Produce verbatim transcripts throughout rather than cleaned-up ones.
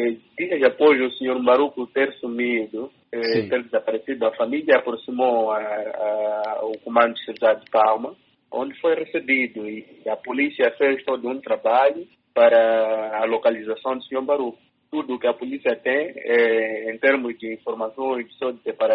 Eh, dias após o senhor Maruco ter sumido, eh, Sim. ter desaparecido, a família aproximou a, a, o comando de cidade de Palma, onde foi recebido, e a polícia fez todo um trabalho para a localização do senhor Maruco. Tudo o que a polícia tem, eh, em termos de informações sobre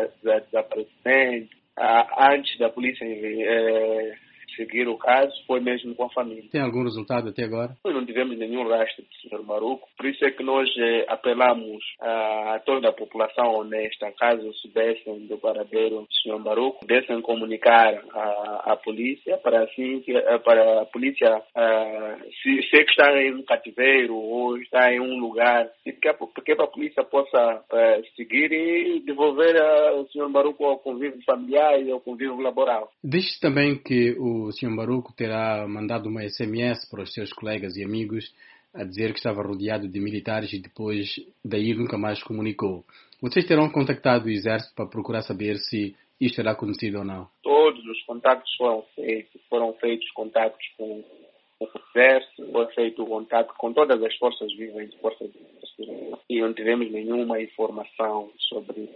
desaparecimento, ah, antes da polícia eh, seguir o caso, foi mesmo com a família. Tem algum resultado até agora? Nós não tivemos nenhum rastro do senhor Maruco, por isso é que nós eh, apelamos a toda a população honesta, caso soubessem do paradeiro do senhor Maruco, pudessem comunicar à, à polícia, para assim, para a polícia, uh, se, se é que está em um cativeiro ou está em um lugar, porque, porque a polícia possa uh, seguir e devolver uh, o senhor Maruco ao convívio familiar e ao convívio laboral. Diz também que o senhor Maruco terá mandado uma S M S para os seus colegas e amigos a dizer que estava rodeado de militares e depois daí nunca mais comunicou. Vocês terão contactado o Exército para procurar saber se isto terá acontecido ou não? Todos os contactos foram feitos, foram feitos contactos com, com o Exército, foi feito contato com todas as forças vivas e forças de segurança e não tivemos nenhuma informação sobre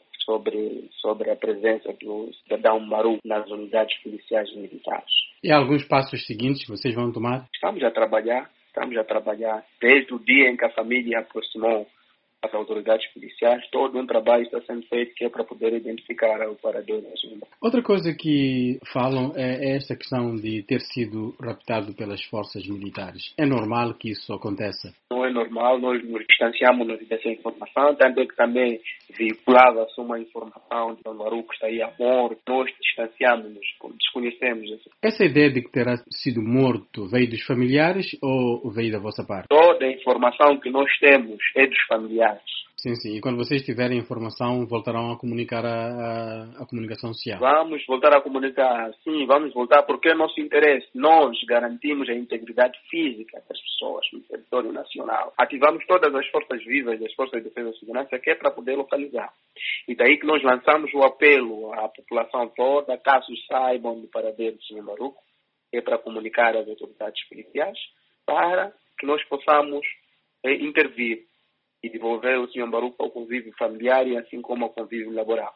Sobre, sobre a presença do cidadão Maruco nas unidades policiais e militares. E há alguns passos seguintes que vocês vão tomar? Estamos a trabalhar, estamos a trabalhar desde o dia em que a família aproximou as autoridades policiais, todo um trabalho está sendo feito que é para poder identificar o paradeiro da senhora. Outra coisa que falam é esta questão de ter sido raptado pelas forças militares. É normal que isso aconteça? Não é normal, nós nos distanciamos dessa informação, tanto é que também veiculava-se uma informação de que o Maruco está aí a morto, nós distanciamos-nos, desconhecemos isso. Essa ideia de que terá sido morto veio dos familiares ou veio da vossa parte? Toda a informação que nós temos é dos familiares. Sim, sim. E quando vocês tiverem informação, voltarão a comunicar a, a, a comunicação social? Vamos voltar a comunicar, sim, vamos voltar, porque é nosso interesse. Nós garantimos a integridade física das pessoas no território nacional. Ativamos todas as forças vivas, as forças de defesa e segurança, que é para poder localizar. E daí que nós lançamos o apelo à população toda, caso saibam do paradeiro do senhor Maruco, é para comunicar às autoridades policiais, para que nós possamos eh, intervir e devolver o senhor Maruco ao convívio familiar e assim como ao convívio laboral.